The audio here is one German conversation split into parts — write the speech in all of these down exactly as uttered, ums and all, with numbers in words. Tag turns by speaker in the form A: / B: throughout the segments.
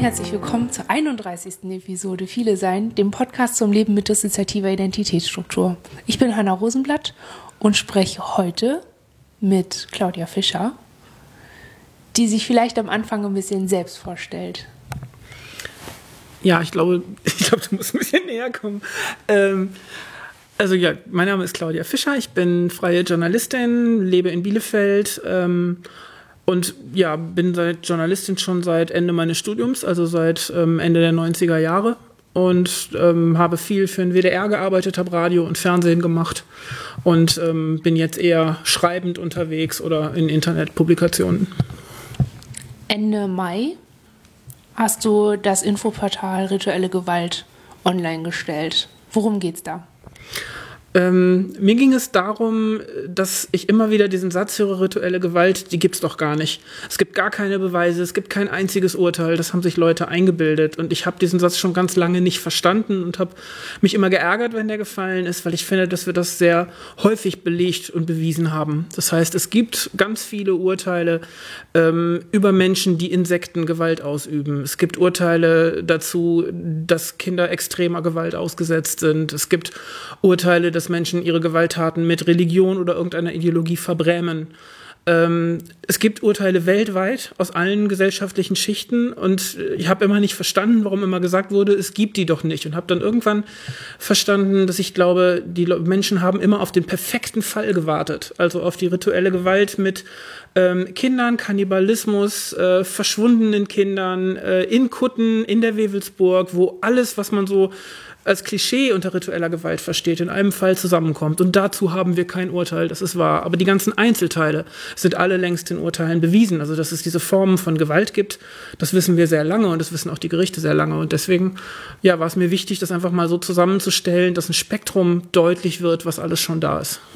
A: herzlich willkommen zur einunddreißigsten Episode Viele Sein, dem Podcast zum Leben mit dissoziativer Identitätsstruktur. Ich bin Hanna Rosenblatt und spreche heute mit Claudia Fischer, die sich vielleicht am Anfang ein bisschen selbst vorstellt.
B: Ja, ich glaube, ich glaube, du musst ein bisschen näher kommen. Ähm, also ja, mein Name ist Claudia Fischer, ich bin freie Journalistin, lebe in Bielefeld ähm, und ja, bin seit Journalistin schon seit Ende meines Studiums, also seit ähm, Ende der neunziger Jahre und ähm, habe viel für den W D R gearbeitet, habe Radio und Fernsehen gemacht und ähm, bin jetzt eher schreibend unterwegs oder in Internetpublikationen.
A: Ende Mai hast du das Infoportal Rituelle Gewalt online gestellt. Worum geht's da?
B: Ähm, mir ging es darum, dass ich immer wieder diesen Satz höre, rituelle Gewalt, die gibt's doch gar nicht. Es gibt gar keine Beweise, es gibt kein einziges Urteil, das haben sich Leute eingebildet. Und ich habe diesen Satz schon ganz lange nicht verstanden und habe mich immer geärgert, wenn der gefallen ist, weil ich finde, dass wir das sehr häufig belegt und bewiesen haben. Das heißt, es gibt ganz viele Urteile ähm, über Menschen, die Insektengewalt ausüben. Es gibt Urteile dazu, dass Kinder extremer Gewalt ausgesetzt sind. Es gibt Urteile, dass Menschen ihre Gewalttaten mit Religion oder irgendeiner Ideologie verbrämen. Ähm, es gibt Urteile weltweit aus allen gesellschaftlichen Schichten und ich habe immer nicht verstanden, warum immer gesagt wurde, es gibt die doch nicht und habe dann irgendwann verstanden, dass ich glaube, die Menschen haben immer auf den perfekten Fall gewartet, also auf die rituelle Gewalt mit ähm, Kindern, Kannibalismus, äh, verschwundenen Kindern, äh, in Kutten, in der Wewelsburg, wo alles, was man so als Klischee unter ritueller Gewalt versteht, in einem Fall zusammenkommt. Und dazu haben wir kein Urteil, das ist wahr. Aber die ganzen Einzelteile sind alle längst in Urteilen bewiesen. Also, dass es diese Formen von Gewalt gibt, das wissen wir sehr lange und das wissen auch die Gerichte sehr lange. Und deswegen ja, war es mir wichtig, das einfach mal so zusammenzustellen, dass ein Spektrum deutlich wird, was alles schon da ist.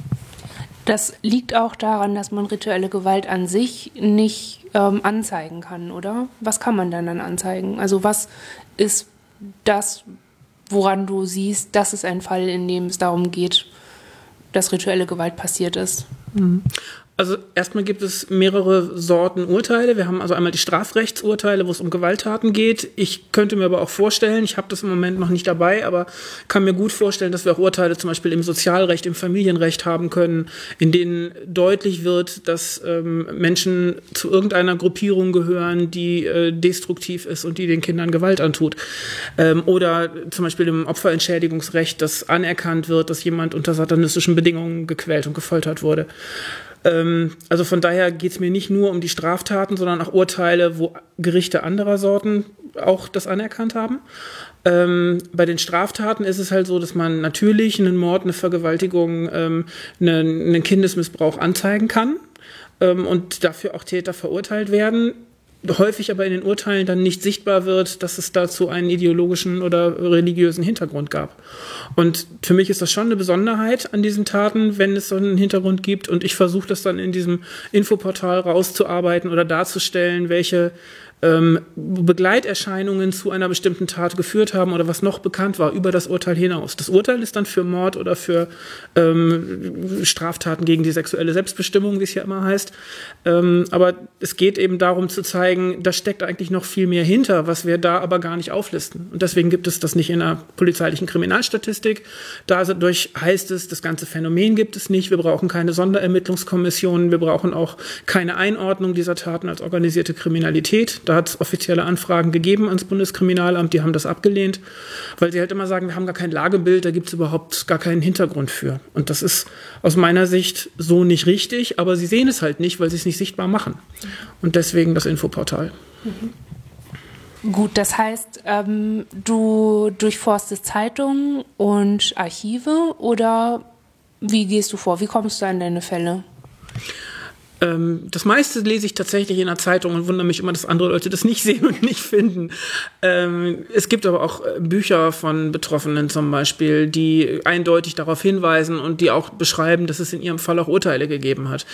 A: Das liegt auch daran, dass man rituelle Gewalt an sich nicht ähm, anzeigen kann, oder? Was kann man dann dann anzeigen? Also was ist das, woran du siehst, das ist ein Fall, in dem es darum geht, dass rituelle Gewalt passiert ist?
B: Also erstmal gibt es mehrere Sorten Urteile. Wir haben also einmal die Strafrechtsurteile, wo es um Gewalttaten geht. Ich könnte mir aber auch vorstellen, ich habe das im Moment noch nicht dabei, aber kann mir gut vorstellen, dass wir auch Urteile zum Beispiel im Sozialrecht, im Familienrecht haben können, in denen deutlich wird, dass ähm, Menschen zu irgendeiner Gruppierung gehören, die äh, destruktiv ist und die den Kindern Gewalt antut. Ähm, oder zum Beispiel im Opferentschädigungsrecht, dass anerkannt wird, dass jemand unter satanistischen Bedingungen gequält und gefoltert wurde. Also von daher geht es mir nicht nur um die Straftaten, sondern auch Urteile, wo Gerichte anderer Sorten auch das anerkannt haben. Ähm, bei den Straftaten ist es halt so, dass man natürlich einen Mord, eine Vergewaltigung, ähm, einen, einen Kindesmissbrauch anzeigen kann ähm, und dafür auch Täter verurteilt werden. Häufig aber in den Urteilen dann nicht sichtbar wird, dass es dazu einen ideologischen oder religiösen Hintergrund gab. Und für mich ist das schon eine Besonderheit an diesen Taten, wenn es so einen Hintergrund gibt. Und ich versuche das dann in diesem Infoportal rauszuarbeiten oder darzustellen, welche ähm, Begleiterscheinungen zu einer bestimmten Tat geführt haben oder was noch bekannt war über das Urteil hinaus. Das Urteil ist dann für Mord oder für ähm, Straftaten gegen die sexuelle Selbstbestimmung, wie es ja immer heißt. Ähm, aber es geht eben darum zu zeigen, da steckt eigentlich noch viel mehr hinter, was wir da aber gar nicht auflisten. Und deswegen gibt es das nicht in der polizeilichen Kriminalstatistik. Dadurch heißt es, das ganze Phänomen gibt es nicht. Wir brauchen keine Sonderermittlungskommissionen. Wir brauchen auch keine Einordnung dieser Taten als organisierte Kriminalität. Da hat es offizielle Anfragen gegeben ans Bundeskriminalamt, die haben das abgelehnt, weil sie halt immer sagen, wir haben gar kein Lagebild, da gibt es überhaupt gar keinen Hintergrund für. Und das ist aus meiner Sicht so nicht richtig, aber sie sehen es halt nicht, weil sie es nicht sichtbar machen. Und deswegen das Infoportal.
A: Mhm. Gut, das heißt, ähm, du durchforstest Zeitungen und Archive oder wie gehst du vor? Wie kommst du an deine Fälle?
B: Das meiste lese ich tatsächlich in der Zeitung und wundere mich immer, dass andere Leute das nicht sehen und nicht finden. Es gibt aber auch Bücher von Betroffenen zum Beispiel, die eindeutig darauf hinweisen und die auch beschreiben, dass es in ihrem Fall auch Urteile gegeben hat.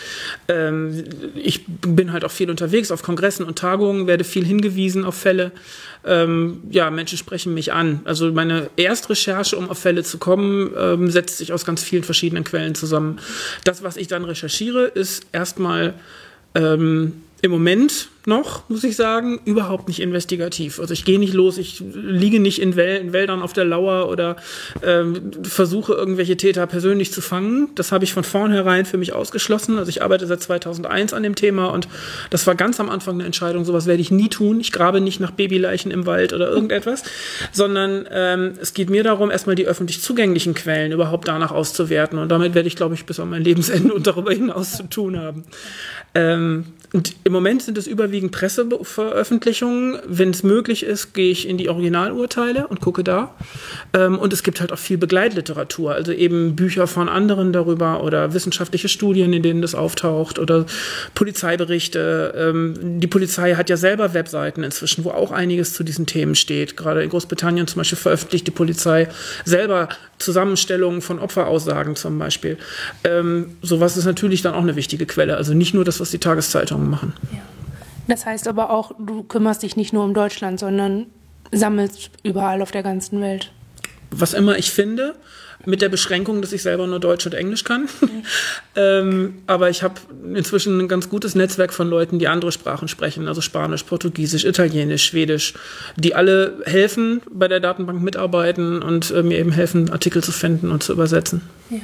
B: Ich bin halt auch viel unterwegs auf Kongressen und Tagungen, werde viel hingewiesen auf Fälle. Ja, Menschen sprechen mich an. Also meine Erstrecherche, um auf Fälle zu kommen, setzt sich aus ganz vielen verschiedenen Quellen zusammen. Das, was ich dann recherchiere, ist erstmal ähm, Im Moment noch, muss ich sagen, überhaupt nicht investigativ. Also ich gehe nicht los, ich liege nicht in, Wäl- in Wäldern auf der Lauer oder ähm, versuche irgendwelche Täter persönlich zu fangen. Das habe ich von vornherein für mich ausgeschlossen. Also ich arbeite seit zweitausendeins an dem Thema und das war ganz am Anfang eine Entscheidung, sowas werde ich nie tun. Ich grabe nicht nach Babyleichen im Wald oder irgendetwas, sondern ähm, es geht mir darum, erstmal die öffentlich zugänglichen Quellen überhaupt danach auszuwerten und damit werde ich, glaube ich, bis an mein Lebensende und darüber hinaus zu tun haben. Ähm, und im Moment sind es überwiegend Presseveröffentlichungen. Wenn es möglich ist, gehe ich in die Originalurteile und gucke da. Ähm, und es gibt halt auch viel Begleitliteratur, also eben Bücher von anderen darüber oder wissenschaftliche Studien, in denen das auftaucht oder Polizeiberichte. Ähm, die Polizei hat ja selber Webseiten inzwischen, wo auch einiges zu diesen Themen steht. Gerade in Großbritannien zum Beispiel veröffentlicht die Polizei selber Zusammenstellungen von Opferaussagen zum Beispiel. Ähm, sowas ist natürlich dann auch eine wichtige Quelle. Also nicht nur das, was die Tageszeitungen machen.
A: Ja. Das heißt aber auch, du kümmerst dich nicht nur um Deutschland, sondern sammelst überall auf der ganzen Welt.
B: Was immer ich finde, mit der Beschränkung, dass ich selber nur Deutsch und Englisch kann. Mhm. ähm, aber ich habe inzwischen ein ganz gutes Netzwerk von Leuten, die andere Sprachen sprechen, also Spanisch, Portugiesisch, Italienisch, Schwedisch, die alle helfen, bei der Datenbank mitarbeiten und äh, mir eben helfen, Artikel zu finden und zu übersetzen.
A: Ja.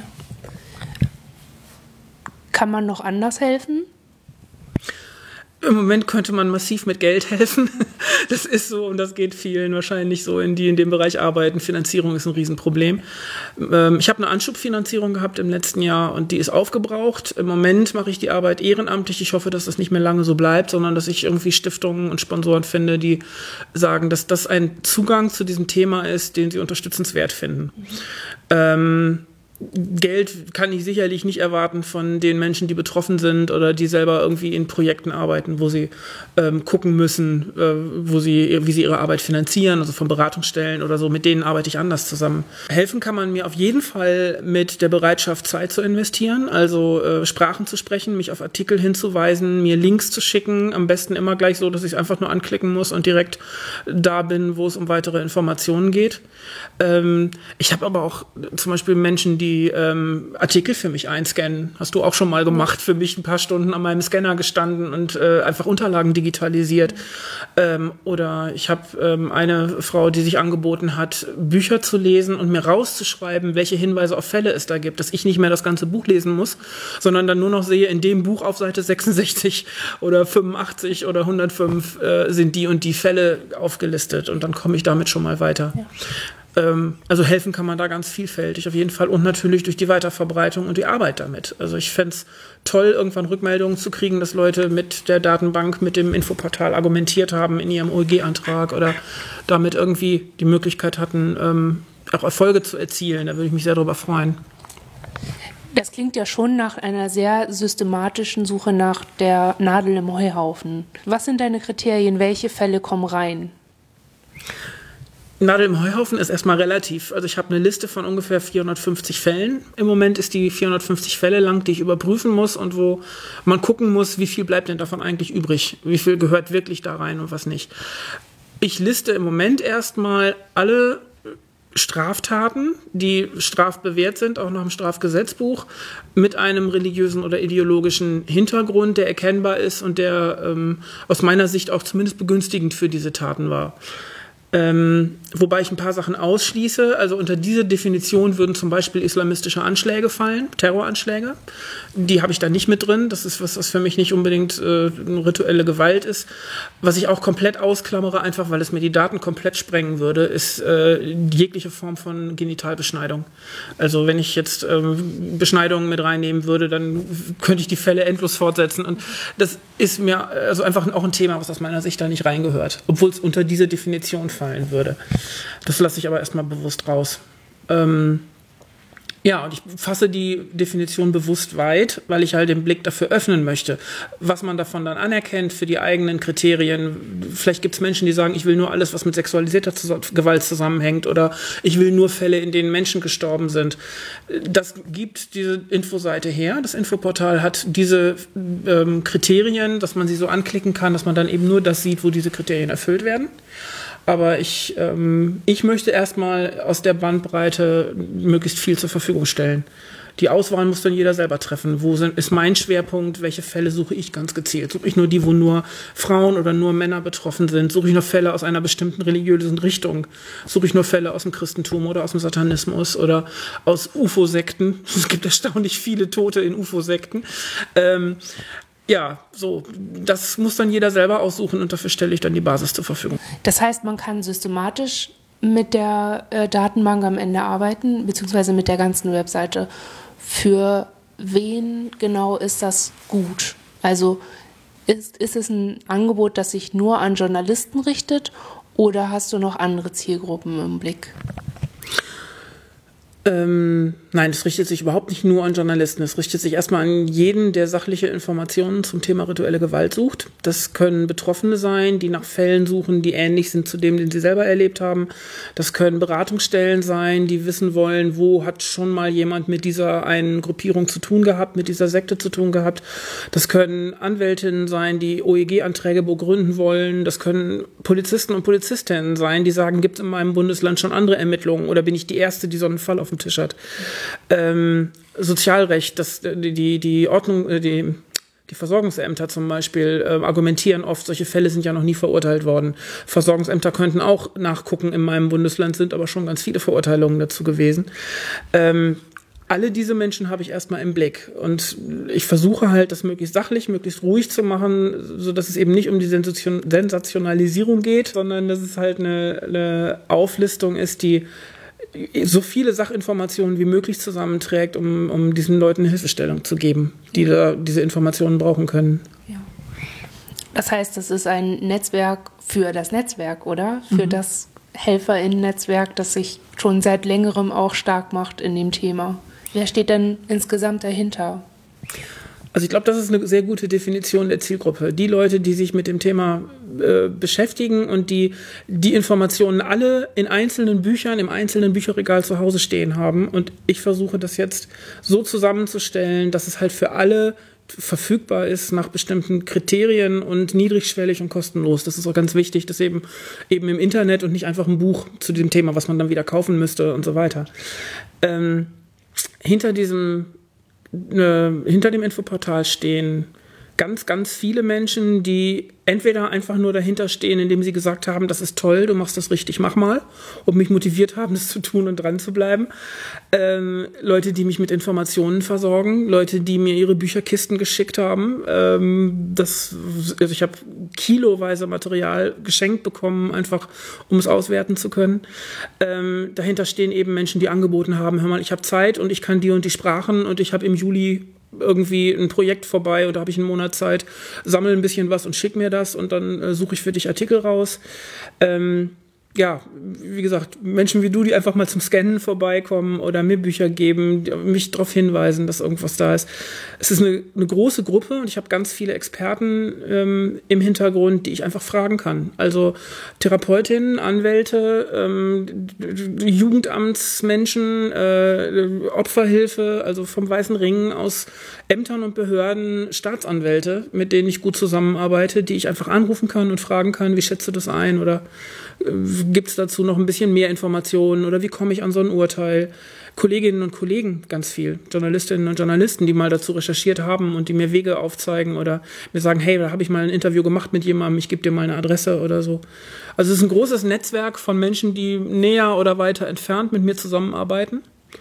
A: Kann man noch anders helfen?
B: Im Moment könnte man massiv mit Geld helfen. Das ist so und das geht vielen wahrscheinlich so, in die in dem Bereich arbeiten. Finanzierung ist ein Riesenproblem. Ähm, ich habe eine Anschubfinanzierung gehabt im letzten Jahr und die ist aufgebraucht. Im Moment mache ich die Arbeit ehrenamtlich. Ich hoffe, dass das nicht mehr lange so bleibt, sondern dass ich irgendwie Stiftungen und Sponsoren finde, die sagen, dass das ein Zugang zu diesem Thema ist, den sie unterstützenswert finden. Mhm. Ähm, Geld kann ich sicherlich nicht erwarten von den Menschen, die betroffen sind oder die selber irgendwie in Projekten arbeiten, wo sie ähm, gucken müssen, äh, wo sie, wie sie ihre Arbeit finanzieren, also von Beratungsstellen oder so. Mit denen arbeite ich anders zusammen. Helfen kann man mir auf jeden Fall mit der Bereitschaft, Zeit zu investieren, also äh, Sprachen zu sprechen, mich auf Artikel hinzuweisen, mir Links zu schicken, am besten immer gleich so, dass ich es einfach nur anklicken muss und direkt da bin, wo es um weitere Informationen geht. Ähm, ich habe aber auch zum Beispiel Menschen, die die ähm, Artikel für mich einscannen. Hast du auch schon mal gemacht, für mich ein paar Stunden an meinem Scanner gestanden und äh, einfach Unterlagen digitalisiert. Ähm, oder ich habe ähm, eine Frau, die sich angeboten hat, Bücher zu lesen und mir rauszuschreiben, welche Hinweise auf Fälle es da gibt, dass ich nicht mehr das ganze Buch lesen muss, sondern dann nur noch sehe, in dem Buch auf Seite sechsundsechzig oder fünfundachtzig oder hundertfünf äh, sind die und die Fälle aufgelistet und dann komme ich damit schon mal weiter. Ja. Also helfen kann man da ganz vielfältig auf jeden Fall und natürlich durch die Weiterverbreitung und die Arbeit damit. Also ich fände es toll, irgendwann Rückmeldungen zu kriegen, dass Leute mit der Datenbank, mit dem Infoportal argumentiert haben in ihrem O E G-Antrag oder damit irgendwie die Möglichkeit hatten, ähm, auch Erfolge zu erzielen. Da würde ich mich sehr darüber freuen.
A: Das klingt ja schon nach einer sehr systematischen Suche nach der Nadel im Heuhaufen. Was sind deine Kriterien? Welche Fälle kommen rein?
B: Nadel im Heuhaufen ist erstmal relativ. Also ich habe eine Liste von ungefähr vierhundertfünfzig Fällen. Im Moment ist die vierhundertfünfzig Fälle lang, die ich überprüfen muss und wo man gucken muss, wie viel bleibt denn davon eigentlich übrig? Wie viel gehört wirklich da rein und was nicht? Ich liste im Moment erstmal alle Straftaten, die strafbewehrt sind, auch nach dem Strafgesetzbuch, mit einem religiösen oder ideologischen Hintergrund, der erkennbar ist und der ähm, aus meiner Sicht auch zumindest begünstigend für diese Taten war. Ähm, wobei ich ein paar Sachen ausschließe. Also unter diese Definition würden zum Beispiel islamistische Anschläge fallen, Terroranschläge. Die habe ich da nicht mit drin. Das ist was, was für mich nicht unbedingt äh, eine rituelle Gewalt ist. Was ich auch komplett ausklammere, einfach weil es mir die Daten komplett sprengen würde, ist äh, jegliche Form von Genitalbeschneidung. Also wenn ich jetzt ähm, Beschneidungen mit reinnehmen würde, dann könnte ich die Fälle endlos fortsetzen. Und das ist mir also einfach auch ein Thema, was aus meiner Sicht da nicht reingehört, obwohl es unter diese Definition fallen würde. Das lasse ich aber erstmal bewusst raus. Ähm, ja, und ich fasse die Definition bewusst weit, weil ich halt den Blick dafür öffnen möchte, was man davon dann anerkennt für die eigenen Kriterien. Vielleicht gibt es Menschen, die sagen, ich will nur alles, was mit sexualisierter Gewalt zusammenhängt oder ich will nur Fälle, in denen Menschen gestorben sind. Das gibt diese Infoseite her. Das Infoportal hat diese ähm, Kriterien, dass man sie so anklicken kann, dass man dann eben nur das sieht, wo diese Kriterien erfüllt werden. Aber ich, ähm, ich möchte erstmal aus der Bandbreite möglichst viel zur Verfügung stellen. Die Auswahl muss dann jeder selber treffen. Wo sind, ist mein Schwerpunkt? Welche Fälle suche ich ganz gezielt? Suche ich nur die, wo nur Frauen oder nur Männer betroffen sind? Suche ich nur Fälle aus einer bestimmten religiösen Richtung? Suche ich nur Fälle aus dem Christentum oder aus dem Satanismus oder aus U F O-Sekten? Es gibt erstaunlich viele Tote in U F O-Sekten. Ähm, Ja, so, das muss dann jeder selber aussuchen und dafür stelle ich dann die Basis zur Verfügung.
A: Das heißt, man kann systematisch mit der äh, Datenbank am Ende arbeiten, beziehungsweise mit der ganzen Webseite. Für wen genau ist das gut? Also ist, ist es ein Angebot, das sich nur an Journalisten richtet oder hast du noch andere Zielgruppen im Blick?
B: Ähm, nein, es richtet sich überhaupt nicht nur an Journalisten. Es richtet sich erstmal an jeden, der sachliche Informationen zum Thema rituelle Gewalt sucht. Das können Betroffene sein, die nach Fällen suchen, die ähnlich sind zu dem, den sie selber erlebt haben. Das können Beratungsstellen sein, die wissen wollen, wo hat schon mal jemand mit dieser einen Gruppierung zu tun gehabt, mit dieser Sekte zu tun gehabt. Das können Anwältinnen sein, die O E G-Anträge begründen wollen. Das können Polizisten und Polizistinnen sein, die sagen, gibt es in meinem Bundesland schon andere Ermittlungen oder bin ich die Erste, die so einen Fall auf dem Tisch hat. Ähm, Sozialrecht, das, die, die Ordnung, die, die Versorgungsämter zum Beispiel äh, argumentieren oft, solche Fälle sind ja noch nie verurteilt worden. Versorgungsämter könnten auch nachgucken, in meinem Bundesland sind aber schon ganz viele Verurteilungen dazu gewesen. Ähm, alle diese Menschen habe ich erstmal im Blick und ich versuche halt, das möglichst sachlich, möglichst ruhig zu machen, so dass es eben nicht um die Sensation- Sensationalisierung geht, sondern dass es halt eine, eine Auflistung ist, die so viele Sachinformationen wie möglich zusammenträgt, um, um diesen Leuten eine Hilfestellung zu geben, die da diese Informationen brauchen können.
A: Ja. Das heißt, das ist ein Netzwerk für das Netzwerk, oder? Für mhm. das HelferInnen-Netzwerk, das sich schon seit längerem auch stark macht in dem Thema. Wer steht denn insgesamt dahinter?
B: Also ich glaube, das ist eine sehr gute Definition der Zielgruppe. Die Leute, die sich mit dem Thema äh, beschäftigen und die die Informationen alle in einzelnen Büchern, im einzelnen Bücherregal zu Hause stehen haben. Und ich versuche das jetzt so zusammenzustellen, dass es halt für alle verfügbar ist nach bestimmten Kriterien und niedrigschwellig und kostenlos. Das ist auch ganz wichtig, dass eben, eben im Internet und nicht einfach ein Buch zu dem Thema, was man dann wieder kaufen müsste und so weiter. Ähm, hinter diesem Äh, hinter dem Infoportal stehen ganz, ganz viele Menschen, die entweder einfach nur dahinter stehen, indem sie gesagt haben, das ist toll, du machst das richtig, mach mal, und mich motiviert haben, das zu tun und dran zu bleiben. Ähm, Leute, die mich mit Informationen versorgen, Leute, die mir ihre Bücherkisten geschickt haben. Ähm, das, also ich habe kiloweise Material geschenkt bekommen, einfach um es auswerten zu können. Ähm, dahinter stehen eben Menschen, die angeboten haben, hör mal, ich habe Zeit und ich kann die und die Sprachen und ich habe im Juli irgendwie ein Projekt vorbei oder habe ich einen Monat Zeit, sammle ein bisschen was und schick mir das und dann äh, suche ich für dich Artikel raus. Ähm, ja, wie gesagt, Menschen wie du, die einfach mal zum Scannen vorbeikommen oder mir Bücher geben, mich darauf hinweisen, dass irgendwas da ist. Es ist eine, eine große Gruppe und ich habe ganz viele Experten ähm, im Hintergrund, die ich einfach fragen kann. Also Therapeutinnen, Anwälte, ähm, Jugendamtsmenschen, äh, Opferhilfe, also vom Weißen Ring aus Ämtern und Behörden, Staatsanwälte, mit denen ich gut zusammenarbeite, die ich einfach anrufen kann und fragen kann, wie schätzt du das ein oder gibt es dazu noch ein bisschen mehr Informationen oder wie komme ich an so ein Urteil? Kolleginnen und Kollegen ganz viel, Journalistinnen und Journalisten, die mal dazu recherchiert haben und die mir Wege aufzeigen oder mir sagen, hey, da habe ich mal ein Interview gemacht mit jemandem, ich gebe dir mal eine Adresse oder so. Also es ist ein großes Netzwerk von Menschen, die näher oder weiter entfernt mit mir zusammenarbeiten.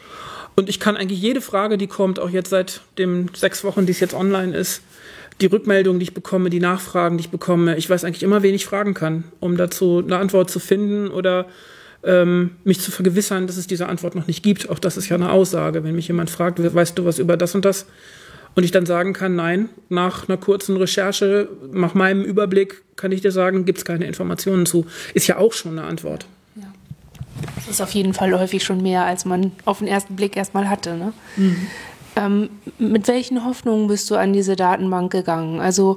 B: Und ich kann eigentlich jede Frage, die kommt, auch jetzt seit den sechs Wochen, die es jetzt online ist, die Rückmeldungen, die ich bekomme, die Nachfragen, die ich bekomme, ich weiß eigentlich immer, wen ich fragen kann, um dazu eine Antwort zu finden oder ähm, mich zu vergewissern, dass es diese Antwort noch nicht gibt. Auch das ist ja eine Aussage, wenn mich jemand fragt, weißt du was über das und das? Und ich dann sagen kann, nein, nach einer kurzen Recherche, nach meinem Überblick kann ich dir sagen, gibt es keine Informationen zu. Ist ja auch schon eine Antwort.
A: Ja. Das ist auf jeden Fall häufig schon mehr, als man auf den ersten Blick erstmal hatte, ne? Mhm. Ähm, mit welchen Hoffnungen bist du an diese Datenbank gegangen? Also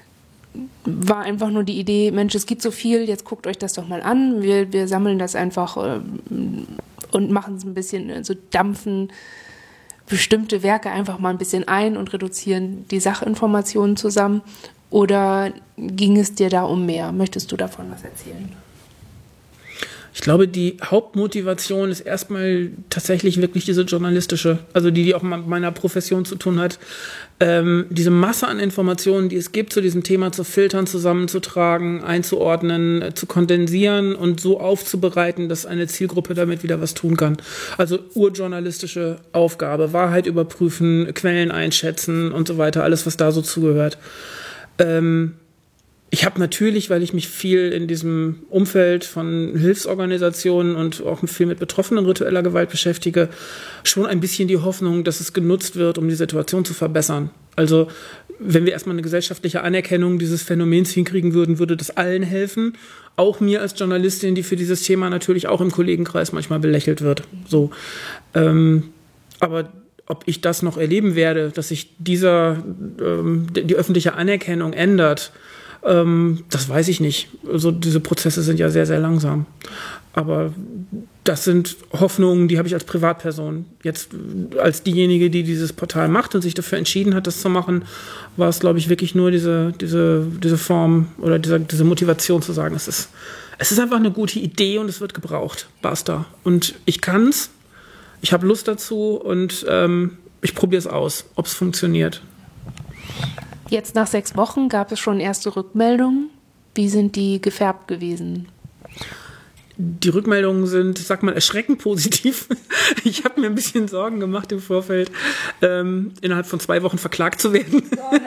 A: war einfach nur die Idee, Mensch, es gibt so viel, jetzt guckt euch das doch mal an. Wir, wir sammeln das einfach äh, und machen es ein bisschen, so also dampfen bestimmte Werke einfach mal ein bisschen ein und reduzieren die Sachinformationen zusammen. Oder ging es dir da um mehr? Möchtest du davon was erzählen?
B: Ich glaube, die Hauptmotivation ist erstmal tatsächlich wirklich diese journalistische, also die, die auch mit meiner Profession zu tun hat. Ähm, diese Masse an Informationen, die es gibt, zu diesem Thema zu filtern, zusammenzutragen, einzuordnen, äh, zu kondensieren und so aufzubereiten, dass eine Zielgruppe damit wieder was tun kann. Also urjournalistische Aufgabe, Wahrheit überprüfen, Quellen einschätzen und so weiter, alles, was da so zugehört. Ähm, Ich habe natürlich, weil ich mich viel in diesem Umfeld von Hilfsorganisationen und auch viel mit Betroffenen ritueller Gewalt beschäftige, schon ein bisschen die Hoffnung, dass es genutzt wird, um die Situation zu verbessern. Also wenn wir erstmal eine gesellschaftliche Anerkennung dieses Phänomens hinkriegen würden, würde das allen helfen. Auch mir als Journalistin, die für dieses Thema natürlich auch im Kollegenkreis manchmal belächelt wird. So, ähm, aber ob ich das noch erleben werde, dass sich dieser ähm, die öffentliche Anerkennung ändert, Ähm, das weiß ich nicht. Also diese Prozesse sind ja sehr, sehr langsam. Aber das sind Hoffnungen, die habe ich als Privatperson. Jetzt als diejenige, die dieses Portal macht und sich dafür entschieden hat, das zu machen, war es, glaube ich, wirklich nur diese, diese, diese Form oder diese, diese Motivation zu sagen, es ist, es ist einfach eine gute Idee und es wird gebraucht. Basta. Und ich kann's, ich habe Lust dazu und ähm, ich probiere es aus, ob es funktioniert.
A: Jetzt nach sechs Wochen gab es schon erste Rückmeldungen. Wie sind die gefärbt gewesen?
B: Die Rückmeldungen sind, ich sag mal, erschreckend positiv. Ich habe mir ein bisschen Sorgen gemacht im Vorfeld, ähm, innerhalb von zwei Wochen verklagt zu werden.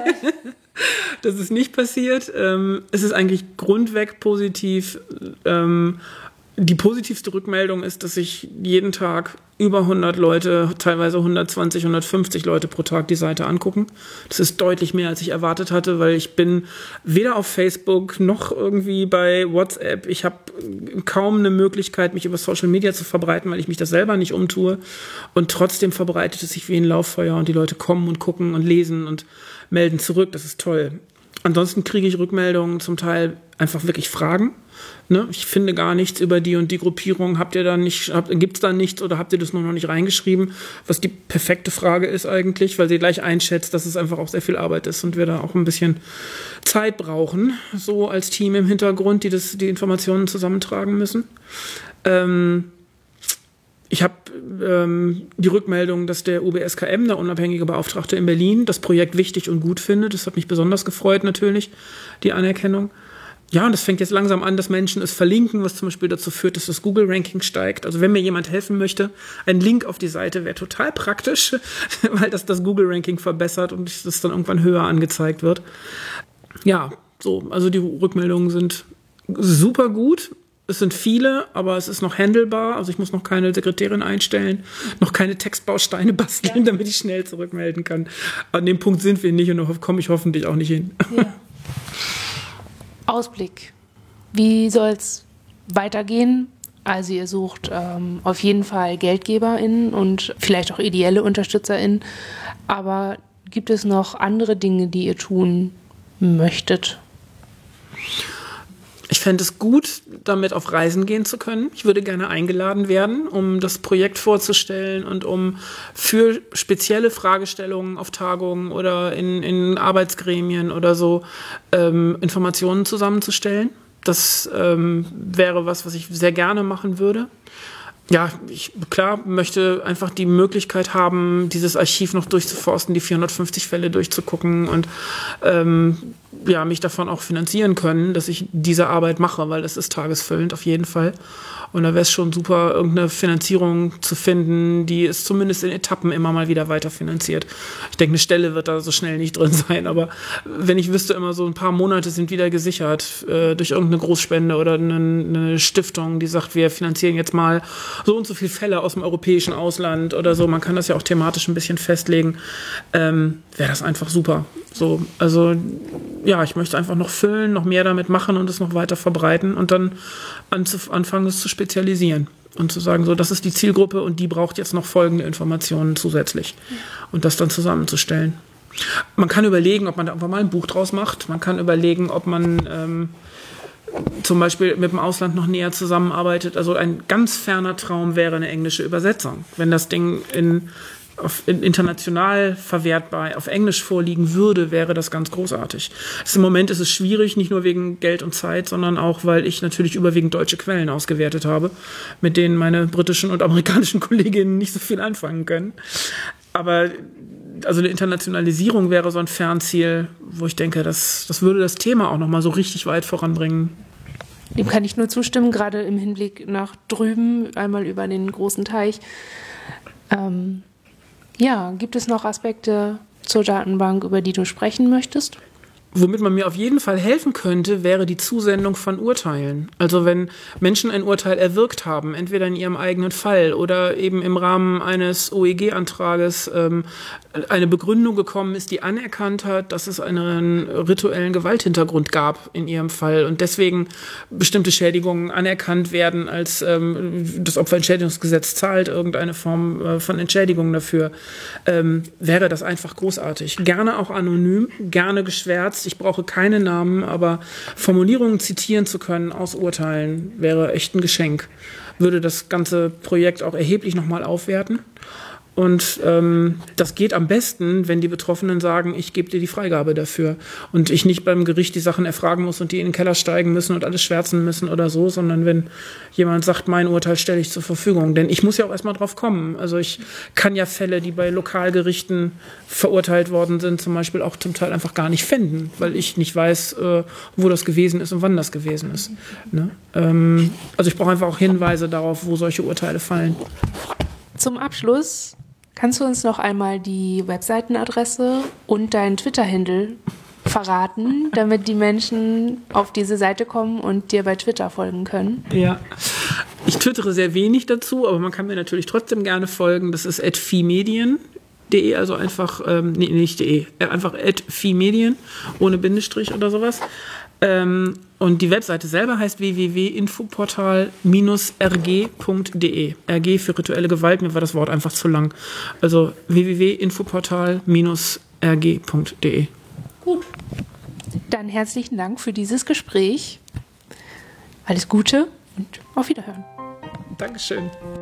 B: Das ist nicht passiert. Ähm, es ist eigentlich grundweg positiv. Ähm, die positivste Rückmeldung ist, dass sich jeden Tag über hundert Leute, teilweise hundertzwanzig, hundertfünfzig Leute pro Tag die Seite angucken. Das ist deutlich mehr, als ich erwartet hatte, weil ich bin weder auf Facebook noch irgendwie bei WhatsApp. Ich habe kaum eine Möglichkeit, mich über Social Media zu verbreiten, weil ich mich das selber nicht umtue. Und trotzdem verbreitet es sich wie ein Lauffeuer und die Leute kommen und gucken und lesen und melden zurück. Das ist toll. Ansonsten kriege ich Rückmeldungen, zum Teil einfach wirklich Fragen. Ne? Ich finde gar nichts über die und die Gruppierung. Habt ihr da nicht, habt, gibt's da nichts oder habt ihr das nur noch nicht reingeschrieben? Was die perfekte Frage ist eigentlich, weil sie gleich einschätzt, dass es einfach auch sehr viel Arbeit ist und wir da auch ein bisschen Zeit brauchen, so als Team im Hintergrund, die das, die Informationen zusammentragen müssen. Ähm, Ich habe ähm, die Rückmeldung, dass der U B S K M, der unabhängige Beauftragte in Berlin, das Projekt wichtig und gut findet. Das hat mich besonders gefreut natürlich, die Anerkennung. Ja, und es fängt jetzt langsam an, dass Menschen es verlinken, was zum Beispiel dazu führt, dass das Google-Ranking steigt. Also wenn mir jemand helfen möchte, ein Link auf die Seite wäre total praktisch, weil das das Google-Ranking verbessert und das dann irgendwann höher angezeigt wird. Ja, so, also die Rückmeldungen sind super gut. Es sind viele, aber es ist noch handelbar. Also ich muss noch keine Sekretärin einstellen, noch keine Textbausteine basteln, ja, damit ich schnell zurückmelden kann. An dem Punkt sind wir nicht und da komme ich hoffentlich auch nicht hin.
A: Ja. Ausblick. Wie soll es weitergehen? Also ihr sucht ähm, auf jeden Fall GeldgeberInnen und vielleicht auch ideelle UnterstützerInnen. Aber gibt es noch andere Dinge, die ihr tun möchtet?
B: Ich fände es gut, damit auf Reisen gehen zu können. Ich würde gerne eingeladen werden, um das Projekt vorzustellen und um für spezielle Fragestellungen auf Tagungen oder in, in Arbeitsgremien oder so ähm, Informationen zusammenzustellen. Das ähm, wäre was, was ich sehr gerne machen würde. Ja, ich, klar, möchte einfach die Möglichkeit haben, dieses Archiv noch durchzuforsten, die vierhundertfünfzig Fälle durchzugucken und ähm, ja, mich davon auch finanzieren können, dass ich diese Arbeit mache, weil das ist tagesfüllend auf jeden Fall. Und da wäre es schon super, irgendeine Finanzierung zu finden, die es zumindest in Etappen immer mal wieder weiterfinanziert. Ich denke, eine Stelle wird da so schnell nicht drin sein, aber wenn ich wüsste, immer so ein paar Monate sind wieder gesichert äh, durch irgendeine Großspende oder eine, eine Stiftung, die sagt, wir finanzieren jetzt mal so und so viele Fälle aus dem europäischen Ausland oder so. Man kann das ja auch thematisch ein bisschen festlegen. Ähm, wäre das einfach super. So, also ja, ich möchte einfach noch füllen, noch mehr damit machen und es noch weiter verbreiten und dann anzuf- anfangen, es zu spezialisieren und zu sagen, so, das ist die Zielgruppe und die braucht jetzt noch folgende Informationen zusätzlich und das dann zusammenzustellen. Man kann überlegen, ob man da einfach mal ein Buch draus macht. Man kann überlegen, ob man ähm, zum Beispiel mit dem Ausland noch näher zusammenarbeitet. Also ein ganz ferner Traum wäre eine englische Übersetzung. Wenn das Ding in auf international verwertbar auf Englisch vorliegen würde, wäre das ganz großartig. Also im Moment ist es schwierig, nicht nur wegen Geld und Zeit, sondern auch, weil ich natürlich überwiegend deutsche Quellen ausgewertet habe, mit denen meine britischen und amerikanischen Kolleginnen nicht so viel anfangen können. Aber also eine Internationalisierung wäre so ein Fernziel, wo ich denke, das, das würde das Thema auch nochmal so richtig weit voranbringen.
A: Dem kann ich nur zustimmen, gerade im Hinblick nach drüben, einmal über den großen Teich. Ähm, ja, gibt es noch Aspekte zur Datenbank, über die du sprechen möchtest?
B: Womit man mir auf jeden Fall helfen könnte, wäre die Zusendung von Urteilen. Also wenn Menschen ein Urteil erwirkt haben, entweder in ihrem eigenen Fall oder eben im Rahmen eines O E G-Antrages ähm, eine Begründung gekommen ist, die anerkannt hat, dass es einen rituellen Gewalthintergrund gab in ihrem Fall und deswegen bestimmte Schädigungen anerkannt werden, als ähm, das Opferentschädigungsgesetz zahlt irgendeine Form äh, von Entschädigung dafür, ähm, wäre das einfach großartig. Gerne auch anonym, gerne geschwärzt. Ich brauche keine Namen, aber Formulierungen zitieren zu können aus Urteilen wäre echt ein Geschenk. Würde das ganze Projekt auch erheblich nochmal aufwerten. Und ähm, das geht am besten, wenn die Betroffenen sagen, ich gebe dir die Freigabe dafür. Und ich nicht beim Gericht die Sachen erfragen muss und die in den Keller steigen müssen und alles schwärzen müssen oder so, sondern wenn jemand sagt, mein Urteil stelle ich zur Verfügung. Denn ich muss ja auch erstmal drauf kommen. Also ich kann ja Fälle, die bei Lokalgerichten verurteilt worden sind, zum Beispiel auch zum Teil einfach gar nicht finden, weil ich nicht weiß, äh, wo das gewesen ist und wann das gewesen ist. Ne? Ähm, also ich brauche einfach auch Hinweise darauf, wo solche Urteile fallen.
A: Zum Abschluss kannst du uns noch einmal die Webseitenadresse und deinen Twitter-Handle verraten, damit die Menschen auf diese Seite kommen und dir bei Twitter folgen können?
B: Ja, ich twittere sehr wenig dazu, aber man kann mir natürlich trotzdem gerne folgen. Das ist at viehmedien punkt de, also einfach, ähm, nee, nicht de, einfach at viehmedien, ohne Bindestrich oder sowas. Ähm, und die Webseite selber heißt w w w punkt infoportal r g punkt de. R G für rituelle Gewalt, mir war das Wort einfach zu lang. Also w w w punkt infoportal r g punkt de.
A: Gut. Dann herzlichen Dank für dieses Gespräch. Alles Gute und auf Wiederhören.
B: Dankeschön.